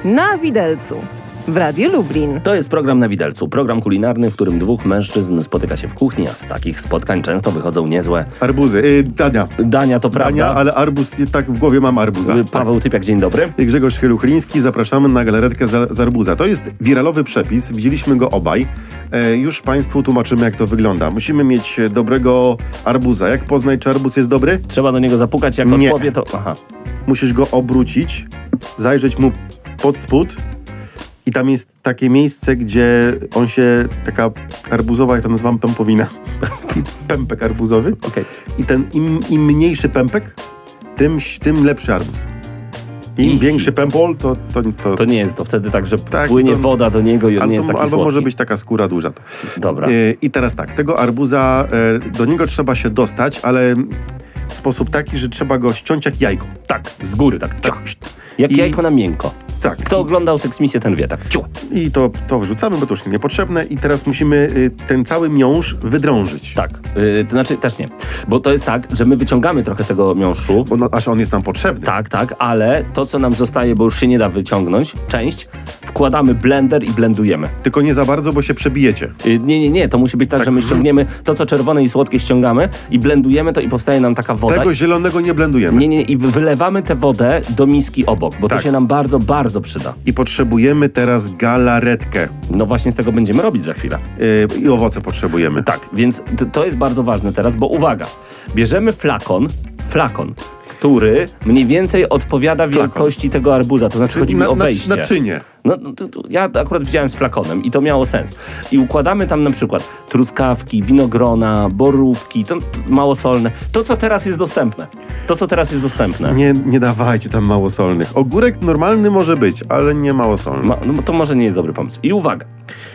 Na widelcu w Radiu Lublin. To jest program Na widelcu, program kulinarny, w którym dwóch mężczyzn spotyka się w kuchni, a z takich spotkań często wychodzą niezłe Arbuzy, dania. Dania, to prawda. Dania, ale arbuz, tak w głowie mam arbuza. Paweł Typiak, dzień dobry. Grzegorz Chyluchliński, zapraszamy na galaretkę z arbuza. To jest wiralowy przepis, widzieliśmy go obaj. Już Państwu tłumaczymy, jak to wygląda. Musimy mieć dobrego arbuza. Jak poznać, czy arbuz jest dobry? Trzeba do niego zapukać, jak Nie. odpowie, to... Aha. Musisz go obrócić, zajrzeć mu pod spód i tam jest takie miejsce, gdzie on się, taka arbuzowa, jak to nazywam, pępowina. Pępek arbuzowy. Okej. I ten im mniejszy pępek, tym lepszy arbuz. Im większy pępol, To nie jest to wtedy tak, że Tak, płynie to- woda do niego i on nie jest taki albo słodki. może być taka skóra duża. Dobra. I teraz tak, tego arbuza, do niego trzeba się dostać, ale w sposób taki, że trzeba go ściąć jak jajko. Tak, z góry, tak. Ciach. Jak I- jajko na miękko. Tak. Kto oglądał Seksmisję, ten wie, tak. Ciu. I to wrzucamy, bo to już jest niepotrzebne i teraz musimy ten cały miąższ wydrążyć. Tak. To znaczy, też nie. Bo to jest tak, że my wyciągamy trochę tego miąższu. Bo aż on jest nam potrzebny. Tak, ale to, co nam zostaje, bo już się nie da wyciągnąć, część, wkładamy blender i blendujemy. Tylko nie za bardzo, bo się przebijecie. Nie, to musi być tak, że my ściągniemy to, co czerwone i słodkie ściągamy i blendujemy to i powstaje nam taka woda. Tego zielonego nie blendujemy. Nie, i wylewamy tę wodę do miski obok, bo to Tak. się nam bardzo, bardzo przyda. I potrzebujemy teraz galaretkę. No właśnie z tego będziemy robić za chwilę. I owoce potrzebujemy. Tak, więc to jest bardzo ważne teraz, bo uwaga, bierzemy flakon, który mniej więcej odpowiada wielkości tego arbuza, to znaczy chodzi mi o wejście. Naczynie. No, ja akurat widziałem z flakonem i to miało sens. I układamy tam na przykład truskawki, winogrona, borówki, to małosolne. To, co teraz jest dostępne. Nie dawajcie tam małosolnych. Ogórek normalny może być, ale nie małosolny. No to może nie jest dobry pomysł. I uwaga,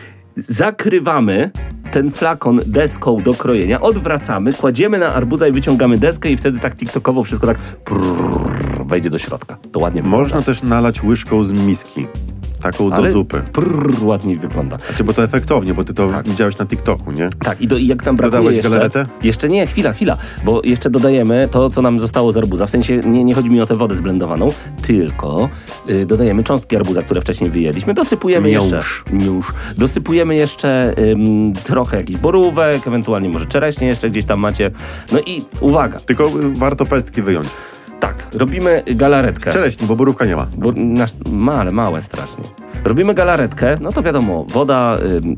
zakrywamy ten flakon deską do krojenia, odwracamy, kładziemy na arbuza i wyciągamy deskę i wtedy tak tiktokowo wszystko tak wejdzie do środka. To ładnie wygląda. Można też nalać łyżką z miski. Taką do zupy. Ładniej wygląda. Znaczy, bo to efektownie, bo ty to widziałeś na TikToku, nie? Tak, i jak nam brakuje Dodałeś jeszcze... galaretę? Jeszcze nie, chwila, bo jeszcze dodajemy to, co nam zostało z arbuza. W sensie nie chodzi mi o tę wodę zblendowaną, tylko dodajemy cząstki arbuza, które wcześniej wyjęliśmy. Dosypujemy miąższ. Dosypujemy jeszcze trochę jakichś borówek, ewentualnie może czereśnie jeszcze gdzieś tam macie. No i uwaga. Tylko warto pestki wyjąć. Tak, robimy galaretkę. Czereśni, bo borówka nie ma. Bo ale małe strasznie. Robimy galaretkę, no to wiadomo, woda,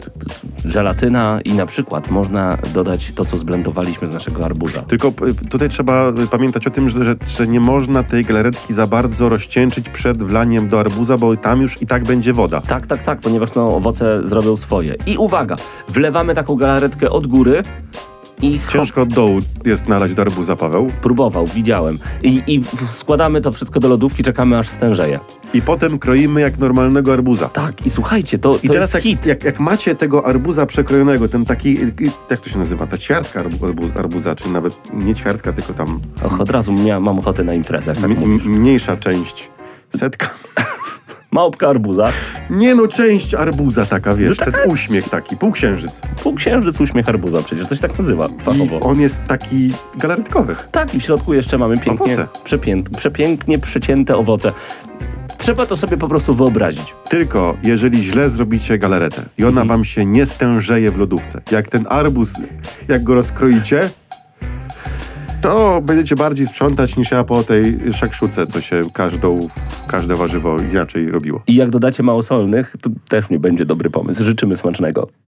żelatyna i na przykład można dodać to, co zblendowaliśmy z naszego arbuza. Tylko tutaj trzeba pamiętać o tym, że nie można tej galaretki za bardzo rozcieńczyć przed wlaniem do arbuza, bo tam już i tak będzie woda. Tak, ponieważ owoce zrobią swoje. I uwaga, wlewamy taką galaretkę od góry i Ciężko od dołu jest nalać do arbuza, Paweł. próbował, widziałem. I składamy to wszystko do lodówki, czekamy aż stężeje. I potem kroimy jak normalnego arbuza. Tak, i słuchajcie, to I teraz jest hit. jak macie tego arbuza przekrojonego, ten taki, jak to się nazywa, ta ćwiartka arbuza, czy nawet nie ćwiartka, tylko tam Od razu mam ochotę na imprezę, jak tak mówisz. mniejsza część, setka. Małpka arbuza. Nie no, część arbuza taka, wiesz, No taka- ten uśmiech taki, półksiężyc. Półksiężyc, uśmiech arbuza, przecież to się tak nazywa I fachowo. on jest taki galaretkowy. Tak, i w środku jeszcze mamy pięknie, Owoce. przepięknie przecięte owoce. Trzeba to sobie po prostu wyobrazić. Tylko jeżeli źle zrobicie galaretę i ona wam się nie stężeje w lodówce, jak ten arbuz, jak go rozkroicie, to będziecie bardziej sprzątać niż ja po tej szakszuce, co się każde warzywo inaczej robiło. I jak dodacie małosolnych, to też nie będzie dobry pomysł. Życzymy smacznego.